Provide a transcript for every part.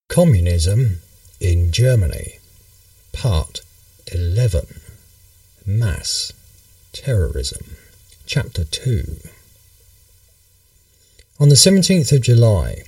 Communism in Germany, Part 11, Mass Terrorism, Chapter 2. On the 17th of July,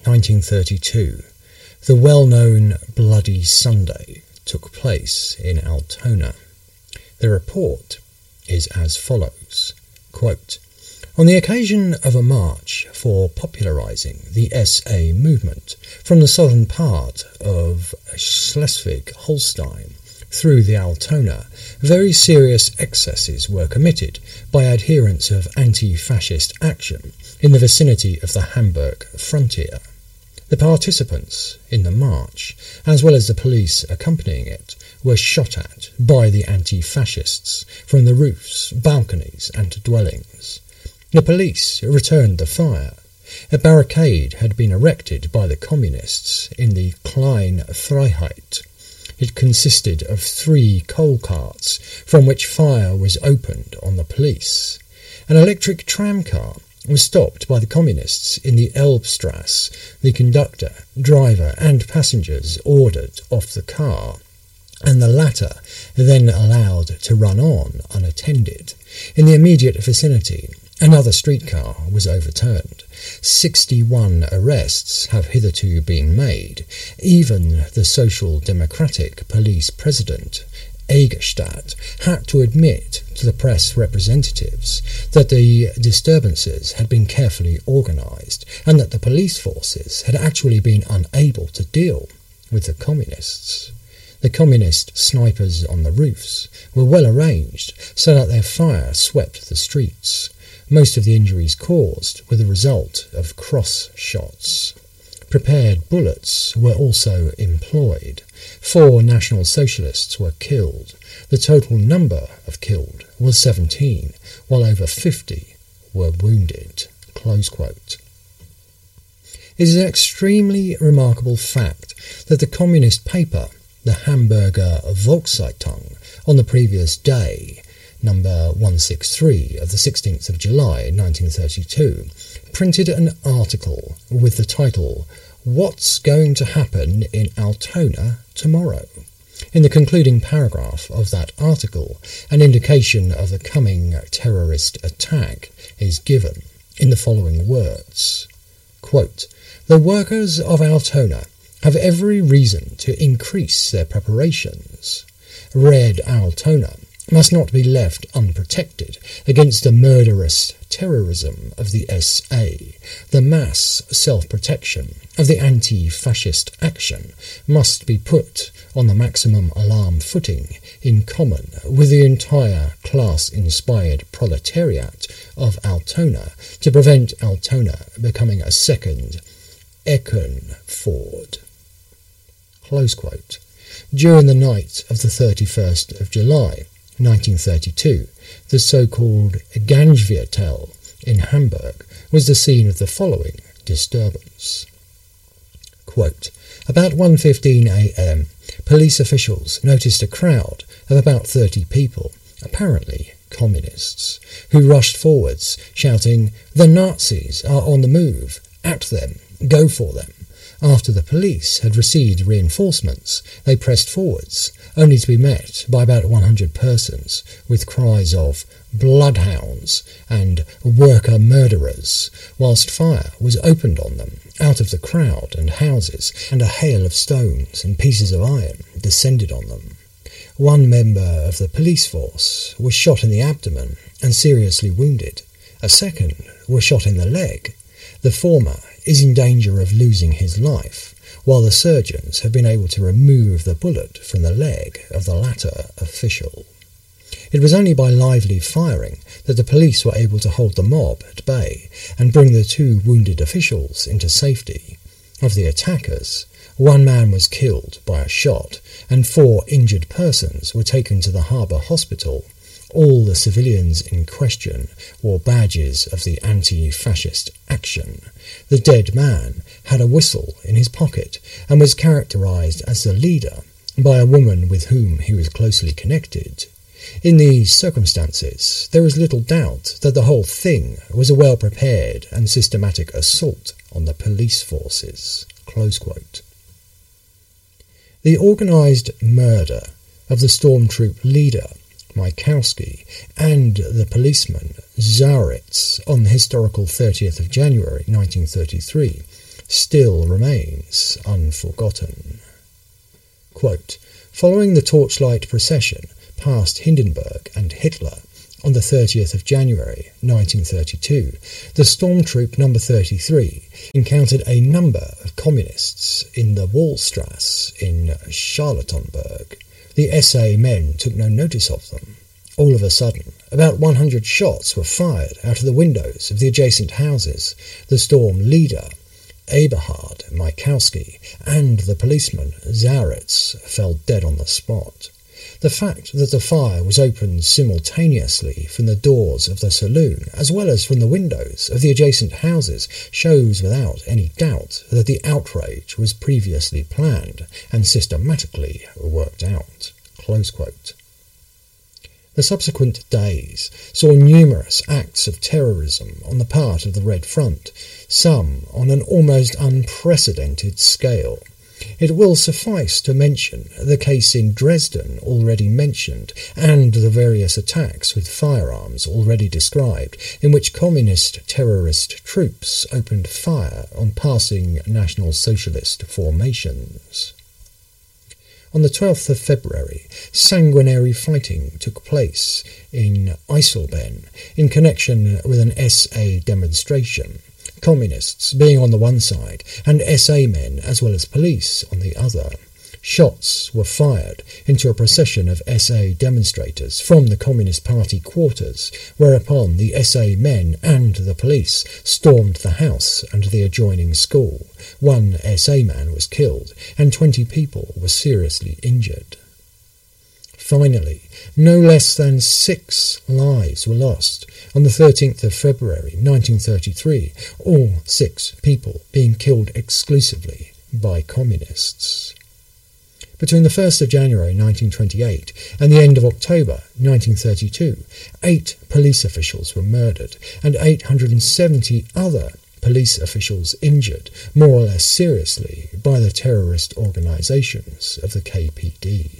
1932, the well-known Bloody Sunday took place in Altona. The report is as follows, quote, "On the occasion of a march for popularizing the SA movement from the southern part of Schleswig-Holstein through the Altona, very serious excesses were committed by adherents of anti-fascist action in the vicinity of the Hamburg frontier. The participants in the march, as well as the police accompanying it, were shot at by the anti-fascists from the roofs, balconies and dwellings. The police returned the fire. A barricade had been erected by the communists in the Kleine Freiheit. It consisted of 3 coal carts from which fire was opened on the police. An electric tramcar was stopped by the communists in the Elbstrasse. The conductor, driver and passengers ordered off the car, and the latter then allowed to run on unattended. In the immediate vicinity, another streetcar was overturned. 61 arrests have hitherto been made. Even the Social Democratic police president, Egerstadt, had to admit to the press representatives that the disturbances had been carefully organized and that the police forces had actually been unable to deal with the communists. The communist snipers on the roofs were well arranged so that their fire swept the streets. Most of the injuries caused were the result of cross shots. Prepared bullets were also employed. 4 National Socialists were killed. The total number of killed was 17, while over 50 were wounded." Close quote. It is an extremely remarkable fact that the communist paper, the Hamburger Volkszeitung, on the previous day, number 163 of the 16th of July 1932, printed an article with the title, "What's Going to Happen in Altona Tomorrow?" In the concluding paragraph of that article, an indication of the coming terrorist attack is given in the following words, quote, "The workers of Altona have every reason to increase their preparations. Red Altona must not be left unprotected against the murderous terrorism of the SA. The mass self-protection of the anti-fascist action must be put on the maximum alarm footing in common with the entire class-inspired proletariat of Altona to prevent Altona becoming a second Eckernford." Close quote. During the night of the 31st of July, 1932, the so-called Gangviertel in Hamburg was the scene of the following disturbance. Quote, "About 1:15 a.m., police officials noticed a crowd of about 30 people, apparently communists, who rushed forwards, shouting, 'The Nazis are on the move! At them! Go for them!' After the police had received reinforcements, they pressed forwards, only to be met by about 100 persons, with cries of 'bloodhounds' and 'worker murderers,' whilst fire was opened on them out of the crowd and houses, and a hail of stones and pieces of iron descended on them. One member of the police force was shot in the abdomen and seriously wounded. A second was shot in the leg. The former is in danger of losing his life, while the surgeons have been able to remove the bullet from the leg of the latter official. It was only by lively firing that the police were able to hold the mob at bay and bring the 2 wounded officials into safety. Of the attackers, 1 man was killed by a shot, and 4 injured persons were taken to the harbour hospital. All the civilians in question wore badges of the anti-fascist action. The dead man had a whistle in his pocket and was characterized as the leader by a woman with whom he was closely connected. In these circumstances, there is little doubt that the whole thing was a well-prepared and systematic assault on the police forces." Close quote. The organised murder of the stormtroop leader, Mykowski, and the policeman, Zauritz, on the historical 30th of January 1933, still remains unforgotten. Quote, following the torchlight procession past Hindenburg and Hitler on the 30th of January 1932, the Stormtroop No. 33 encountered a number of communists in the Wallstrasse in Charlottenburg. The SA men took no notice of them. All of a sudden, about 100 shots were fired out of the windows of the adjacent houses. The storm leader, Eberhard Mykowski, and the policeman, Zauritz, fell dead on the spot. The fact that the fire was opened simultaneously from the doors of the saloon as well as from the windows of the adjacent houses shows without any doubt that the outrage was previously planned and systematically worked out. Close quote. The subsequent days saw numerous acts of terrorism on the part of the Red Front, some on an almost unprecedented scale. It will suffice to mention the case in Dresden already mentioned and the various attacks with firearms already described, in which communist terrorist troops opened fire on passing National Socialist formations. On the 12th of February, sanguinary fighting took place in Eisleben in connection with an SA demonstration, communists being on the one side and SA men as well as police on the other. Shots were fired into a procession of SA demonstrators from the Communist Party quarters, whereupon the SA men and the police stormed the house and the adjoining school. One SA man was killed and 20 people were seriously injured. Finally, no less than 6 lives were lost on the 13th of February 1933, all 6 people being killed exclusively by communists. Between the 1st of January 1928 and the end of October 1932, 8 police officials were murdered and 870 other police officials injured, more or less seriously, by the terrorist organisations of the KPD.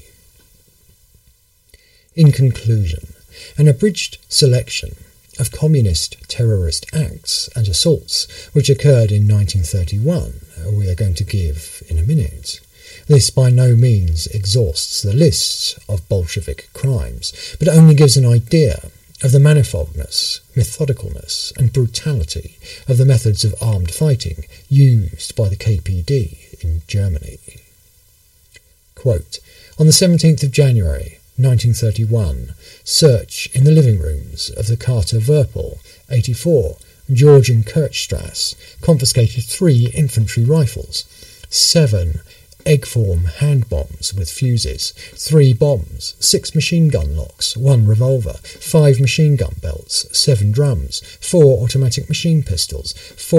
In conclusion, an abridged selection of communist terrorist acts and assaults which occurred in 1931 we are going to give in a minute. This by no means exhausts the lists of Bolshevik crimes, but only gives an idea of the manifoldness, methodicalness and brutality of the methods of armed fighting used by the KPD in Germany. Quote, on the 17th of January 1931, search in the living rooms of the Carter Verpel, 84, Georgian Kirchstrasse, confiscated 3 infantry rifles, 7 egg-form hand bombs with fuses, 3 bombs, 6 machine gun locks, 1 revolver, 5 machine gun belts, 7 drums, 4 automatic machine pistols,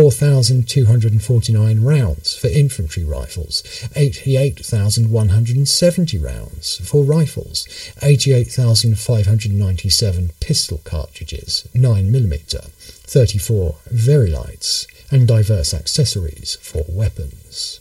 4,249 rounds for infantry rifles, 88,170 rounds for rifles, 88,597 pistol cartridges, 9mm, 34 Verilights, and diverse accessories for weapons.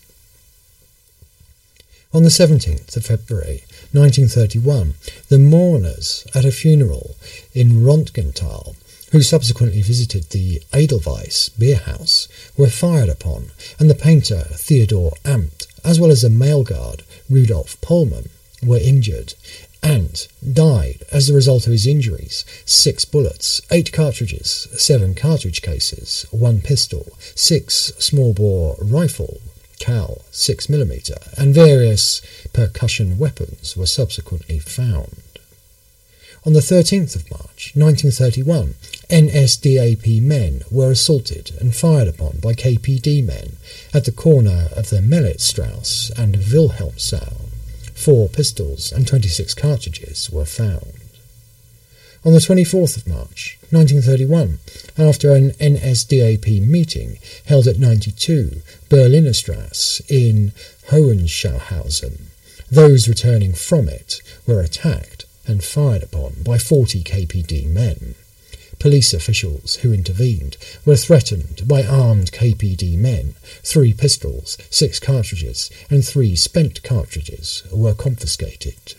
On the 17th of February 1931, the mourners at a funeral in Röntgental, who subsequently visited the Edelweiss beer house, were fired upon, and the painter Theodor Amt, as well as the mail guard Rudolf Pohlmann, were injured. Ant died as a result of his injuries: 6 bullets, 8 cartridges, 7 cartridge cases, 1 pistol, 6 small-bore rifle, Cal 6mm, and various percussion weapons were subsequently found. On the 13th of March 1931, NSDAP men were assaulted and fired upon by KPD men at the corner of the Melitstrasse and Wilhelmsau. 4 pistols and 26 cartridges were found. On the 24th of March 1931, after an NSDAP meeting held at 92 Berliner Strasse in Hohenschauhausen, those returning from it were attacked and fired upon by 40 KPD men. Police officials who intervened were threatened by armed KPD men. 3 pistols, 6 cartridges, and 3 spent cartridges were confiscated.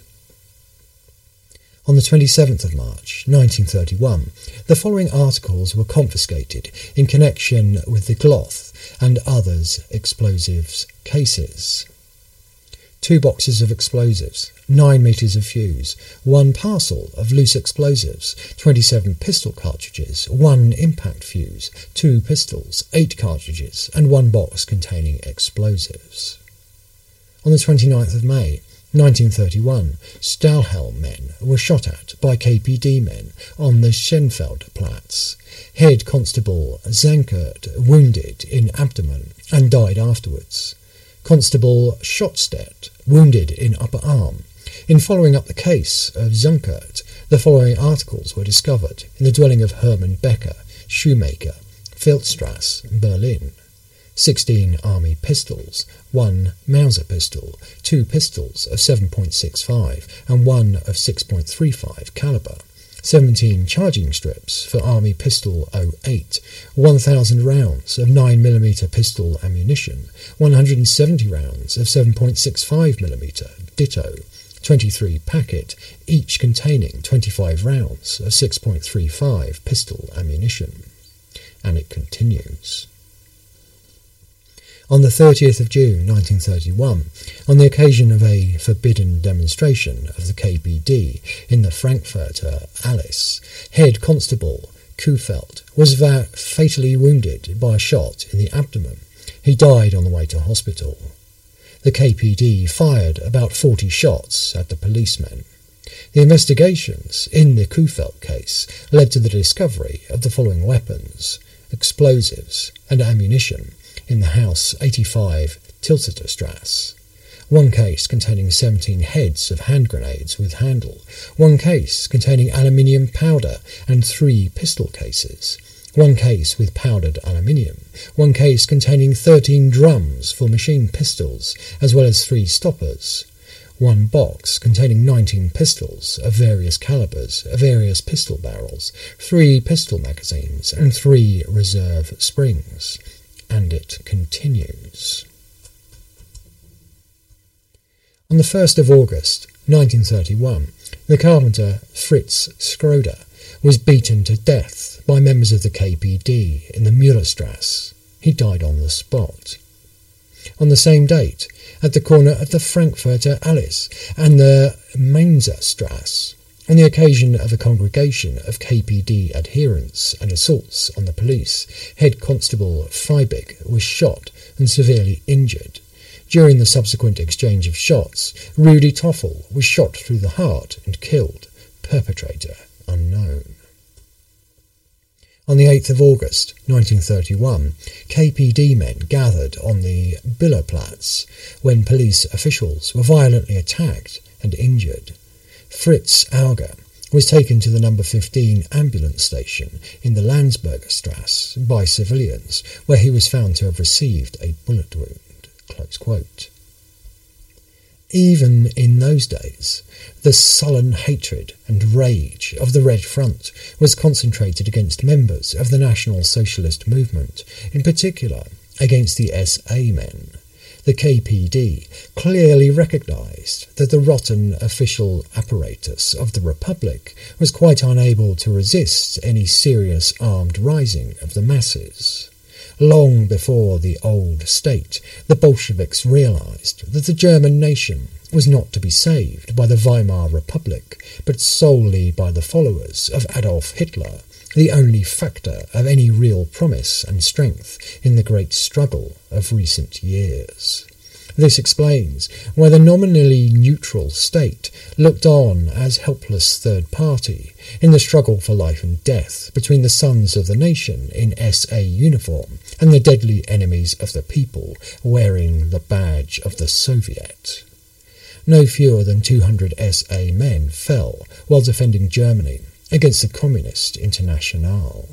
On the 27th of March 1931, the following articles were confiscated in connection with the Gloth and others explosives cases. 2 boxes of explosives, 9 meters of fuse, 1 parcel of loose explosives, 27 pistol cartridges, 1 impact fuse, 2 pistols, 8 cartridges, and 1 box containing explosives. On the 29th of May 1931, Stahlhelm men were shot at by KPD men on the Schenfeldplatz. Head Constable Zankert wounded in abdomen and died afterwards. Constable Schottstedt wounded in upper arm. In following up the case of Zankert, the following articles were discovered in the dwelling of Hermann Becker, shoemaker, Feldstrasse, Berlin. 16 army pistols, 1 Mauser pistol, 2 pistols of 7.65 and 1 of 6.35 caliber, 17 charging strips for Army Pistol 08, 1,000 rounds of 9mm pistol ammunition, 170 rounds of 7.65mm ditto, 23 packet, each containing 25 rounds of 6.35 pistol ammunition. And it continues. On the 30th of June 1931, on the occasion of a forbidden demonstration of the KPD in the Frankfurter Allee, Head Constable Kuhfeld was fatally wounded by a shot in the abdomen. He died on the way to hospital. The KPD fired about 40 shots at the policemen. The investigations in the Kuhfeld case led to the discovery of the following weapons, explosives and ammunition, in the house 85 Tilsiterstrasse. 1 case containing 17 heads of hand grenades with handle, 1 case containing aluminium powder and 3 pistol cases, 1 case with powdered aluminium, 1 case containing 13 drums for machine pistols, as well as 3 stoppers, 1 box containing 19 pistols of various calibers, various pistol barrels, 3 pistol magazines, and 3 reserve springs. And it continues. On the 1st of August 1931, the carpenter Fritz Schroeder was beaten to death by members of the KPD in the Müllerstrasse. He died on the spot. On the same date, at the corner of the Frankfurter Allee and the Mainzerstrasse, on the occasion of a congregation of KPD adherents and assaults on the police, Head Constable Feibig was shot and severely injured. During the subsequent exchange of shots, Rudi Toffel was shot through the heart and killed. Perpetrator unknown. On the 8th of August 1931, KPD men gathered on the Billerplatz when police officials were violently attacked and injured. Fritz Auger was taken to the number 15 ambulance station in the Landsberger Strasse by civilians, where he was found to have received a bullet wound. Close quote. Even in those days, the sullen hatred and rage of the Red Front was concentrated against members of the National Socialist movement, in particular against the SA men. The KPD clearly recognised that the rotten official apparatus of the Republic was quite unable to resist any serious armed rising of the masses. Long before the old state, the Bolsheviks realised that the German nation was not to be saved by the Weimar Republic, but solely by the followers of Adolf Hitler, the only factor of any real promise and strength in the great struggle of recent years. This explains why the nominally neutral state looked on as helpless third party in the struggle for life and death between the sons of the nation in SA uniform and the deadly enemies of the people wearing the badge of the Soviet. No fewer than 200 SA men fell while defending Germany against the Communist Internationale.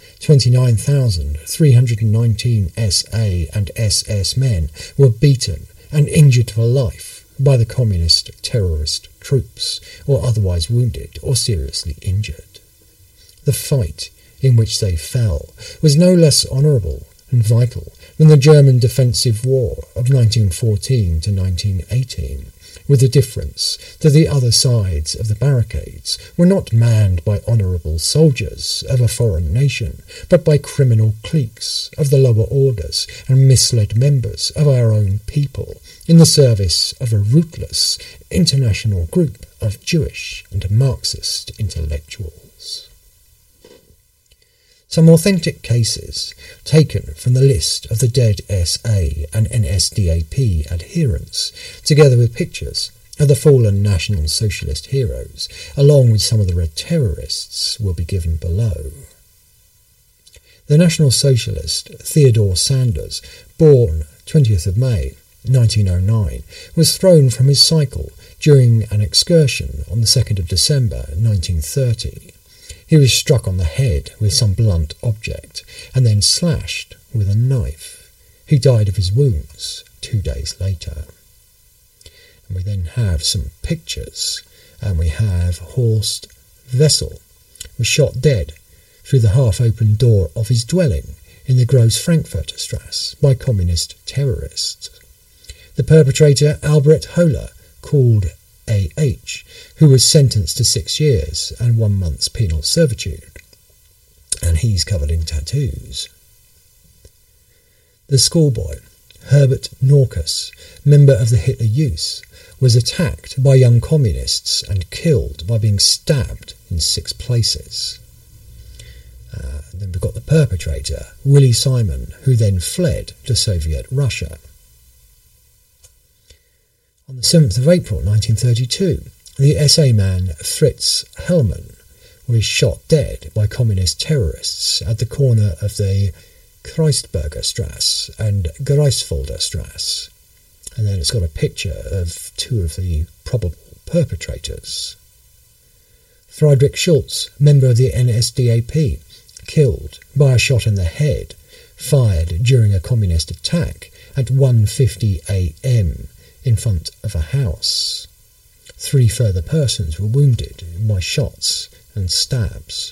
29,319 SA and SS men were beaten and injured for life by the communist terrorist troops, or otherwise wounded or seriously injured. the fight in which they fell was no less honourable and vital than the German defensive war of 1914 to 1918, with the difference that the other sides of the barricades were not manned by honourable soldiers of a foreign nation, but by criminal cliques of the lower orders and misled members of our own people in the service of a rootless international group of Jewish and Marxist intellectuals. Some authentic cases taken from the list of the dead SA and NSDAP adherents, together with pictures of the fallen National Socialist heroes, along with some of the Red Terrorists, will be given below. The National Socialist Theodore Sanders, born 20th of May 1909, was thrown from his cycle during an excursion on the 2nd of December 1930. He was struck on the head with some blunt object and then slashed with a knife. He died of his wounds 2 days later. And we then have some pictures, and we have Horst Wessel was shot dead through the half-open door of his dwelling in the Gross-Frankfurter Strasse by communist terrorists. The perpetrator, Albrecht Höhler, called A.H., who was sentenced to 6 years and 1 month's penal servitude, and he's covered in tattoos. The schoolboy, Herbert Norkus, member of the Hitler Youth, was attacked by young communists and killed by being stabbed in 6 places. Then we've got the perpetrator, Willy Simon, who then fled to Soviet Russia. On the 7th of April 1932, the SA man Fritz Hellmann was shot dead by communist terrorists at the corner of the Kreuzberger Strasse and Greifswalder Strasse. And then it's got a picture of 2 of the probable perpetrators. Friedrich Schulz, member of the NSDAP, killed by a shot in the head, fired during a communist attack at 1:50 a.m. in front of a house. 3 further persons were wounded by shots and stabs.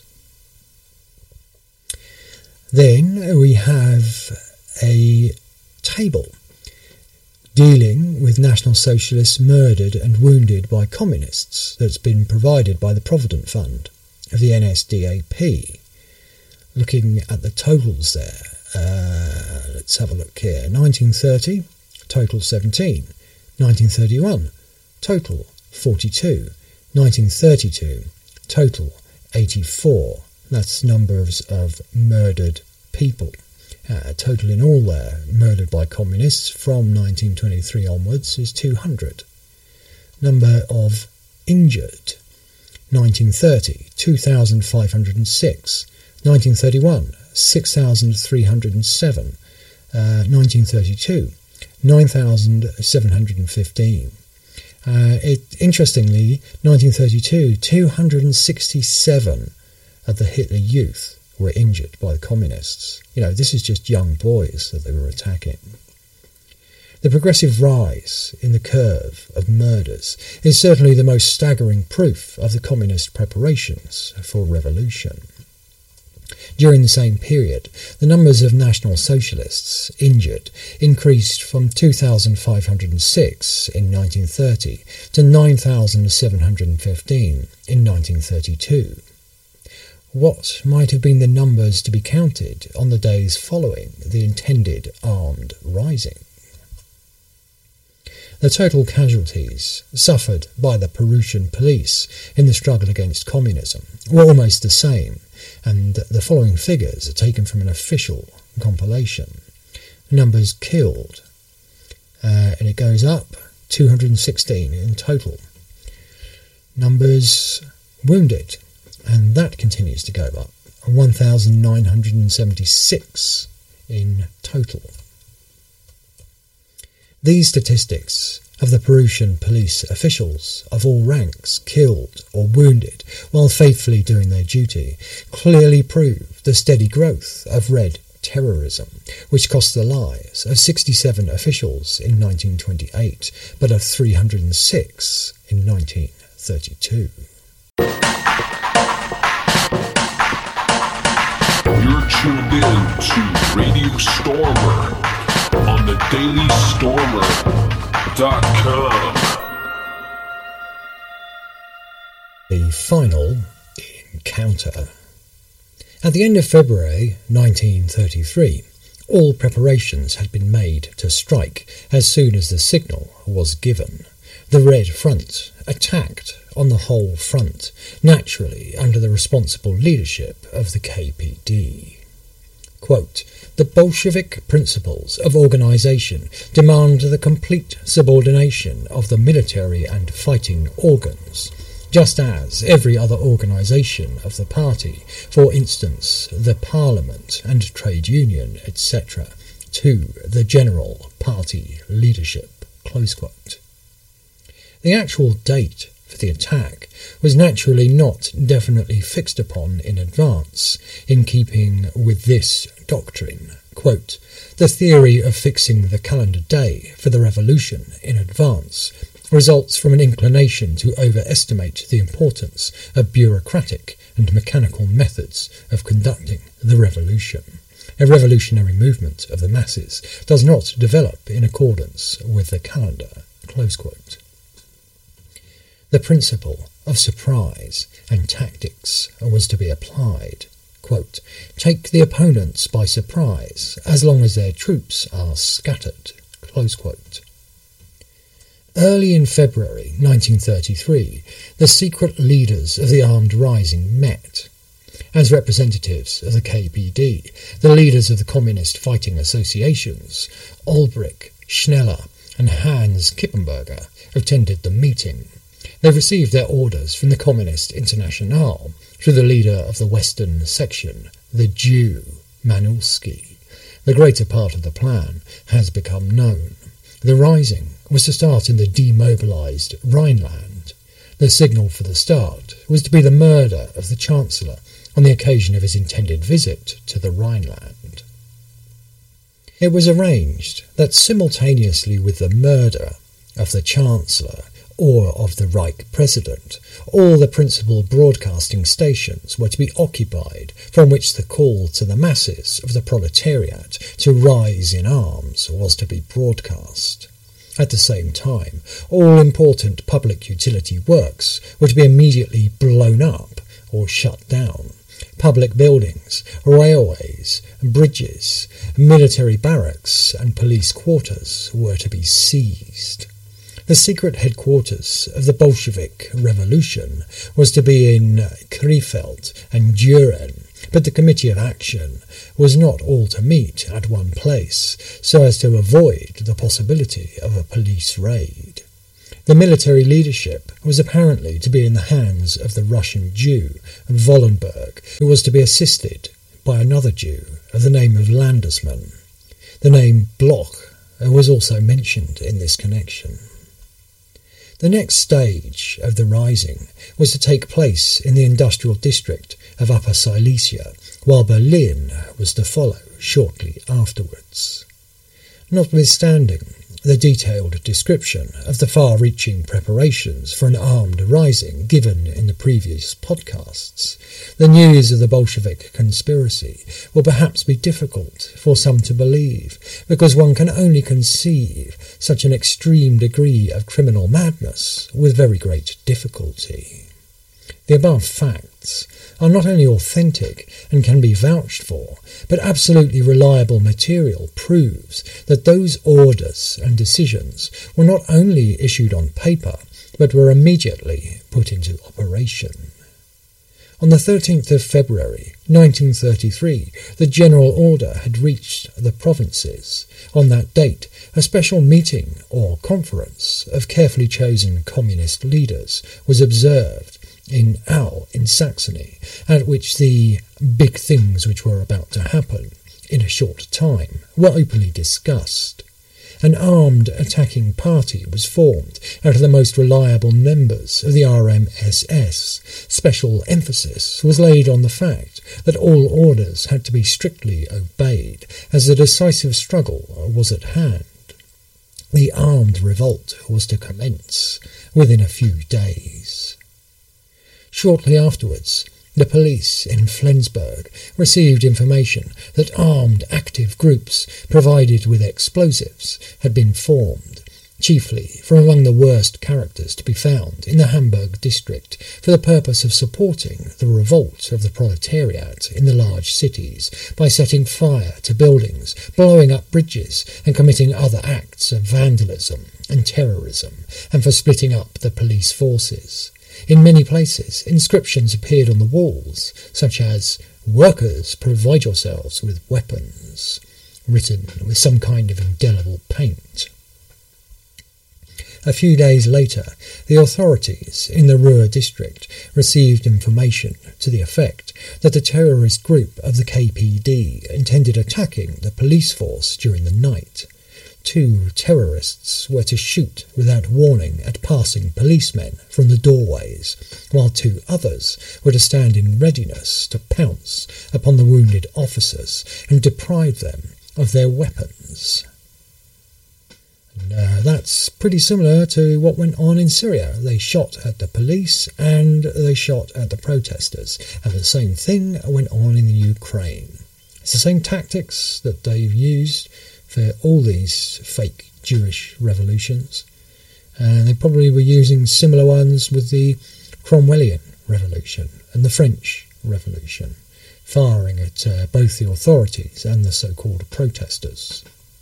Then we have a table dealing with National Socialists murdered and wounded by communists that's been provided by the Provident Fund of the NSDAP. Looking at the totals there, let's have a look here. 1930, total 17. 1931, total 42. 1932, total 84. That's numbers of murdered people. Total in all there, murdered by communists from 1923 onwards, is 200. Number of injured, 1930, 2,506. 1931, 6,307. 1932, 9,715. Interestingly, 1932, 267 of the Hitler Youth were injured by the communists. This is just young boys that they were attacking. The progressive rise in the curve of murders is certainly the most staggering proof of the communist preparations for revolution. During the same period, the numbers of National Socialists injured increased from 2,506 in 1930 to 9,715 in 1932. What might have been the numbers to be counted on the days following the intended armed rising? The total casualties suffered by the Prussian police in the struggle against communism were almost the same, and the following figures are taken from an official compilation. Numbers killed, and it goes up, 216 in total. Numbers wounded, and that continues to go up, 1,976 in total. These statistics of the Prussian police officials of all ranks killed or wounded while faithfully doing their duty clearly prove the steady growth of red terrorism, which cost the lives of 67 officials in 1928, but of 306 in 1932. You're tuned in to Radio Stormer on the dailystormer.com. The final encounter. At the end of February 1933, all preparations had been made to strike as soon as the signal was given. The Red Front attacked on the whole front, naturally under the responsible leadership of the KPD. Quote, "The Bolshevik principles of organisation demand the complete subordination of the military and fighting organs, just as every other organisation of the party, for instance the Parliament and trade union, etc., to the general party leadership." Close quote. The actual date for the attack was naturally not definitely fixed upon in advance, in keeping with this doctrine. Quote, "The theory of fixing the calendar day for the revolution in advance results from an inclination to overestimate the importance of bureaucratic and mechanical methods of conducting the revolution. A revolutionary movement of the masses does not develop in accordance with the calendar." Close quote. The principle of surprise and tactics was to be applied. Quote, "Take the opponents by surprise as long as their troops are scattered." Close quote. Early in February 1933, the secret leaders of the armed rising met. As representatives of the KPD, the leaders of the communist fighting associations, Ulbricht, Schneller and Hans Kippenberger, attended the meeting. They received their orders from the Communist Internationale through the leader of the Western section, the Jew, Manulski. The greater part of the plan has become known. The rising was to start in the demobilised Rhineland. The signal for the start was to be the murder of the Chancellor on the occasion of his intended visit to the Rhineland. It was arranged that simultaneously with the murder of the Chancellor or of the Reich President, all the principal broadcasting stations were to be occupied from which the call to the masses of the proletariat to rise in arms was to be broadcast. At the same time, all important public utility works were to be immediately blown up or shut down. Public buildings, railways, bridges, military barracks and police quarters were to be seized. The secret headquarters of the Bolshevik Revolution was to be in Krefeld and Düren, but the Committee of Action was not all to meet at one place, so as to avoid the possibility of a police raid. The military leadership was apparently to be in the hands of the Russian Jew, Wallenberg, who was to be assisted by another Jew of the name of Landesmann. The name Bloch was also mentioned in this connection. The next stage of the rising was to take place in the industrial district of Upper Silesia, while Berlin was to follow shortly afterwards. Notwithstanding the detailed description of the far-reaching preparations for an armed rising given in the previous podcasts, the news of the Bolshevik conspiracy will perhaps be difficult for some to believe, because one can only conceive such an extreme degree of criminal madness with very great difficulty. The above facts are not only authentic and can be vouched for, but absolutely reliable material proves that those orders and decisions were not only issued on paper, but were immediately put into operation. On the 13th of February 1933, the general order had reached the provinces. On that date, a special meeting or conference of carefully chosen communist leaders was observed in Au in Saxony, at which the big things which were about to happen in a short time were openly discussed. An armed attacking party was formed out of the most reliable members of the RMSS. Special emphasis was laid on the fact that all orders had to be strictly obeyed, as the decisive struggle was at hand. The armed revolt was to commence within a few days. Shortly afterwards, The police in Flensburg received information that armed active groups provided with explosives had been formed, chiefly from among the worst characters to be found in the Hamburg district, for the purpose of supporting the revolt of the proletariat in the large cities by setting fire to buildings, blowing up bridges, and committing other acts of vandalism and terrorism, and for splitting up the police forces. In many places, inscriptions appeared on the walls, such as, "Workers, provide yourselves with weapons," written with some kind of indelible paint. A few days later, the authorities in the Ruhr district received information to the effect that a terrorist group of the KPD intended attacking the police force during the night. 2 terrorists were to shoot without warning at passing policemen from the doorways, while 2 others were to stand in readiness to pounce upon the wounded officers and deprive them of their weapons. And that's pretty similar to what went on in Syria. They shot at the police and they shot at the protesters, and the same thing went on in the Ukraine. It's the same tactics that they've used for all these fake Jewish revolutions, and they probably were using similar ones with the Cromwellian Revolution and the French Revolution, firing at both the authorities and the so-called protesters.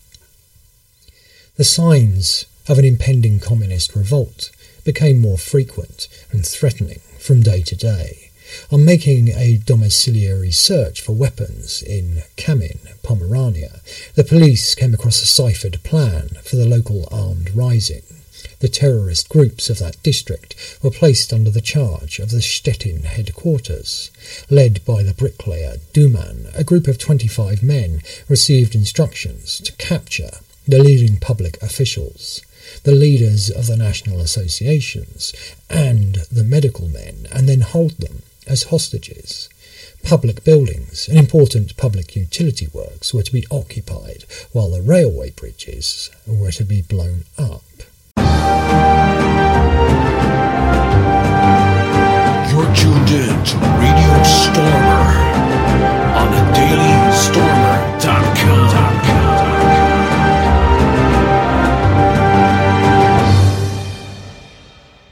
The signs of an impending communist revolt became more frequent and threatening from day to day. On making a domiciliary search for weapons in Kamin, Pomerania, the police came across a ciphered plan for the local armed rising. The terrorist groups of that district were placed under the charge of the Stettin headquarters. Led by the bricklayer Duman, a group of 25 men received instructions to capture the leading public officials, the leaders of the national associations, and the medical men, and then hold them as hostages. Public buildings and important public utility works were to be occupied, while the railway bridges were to be blown up.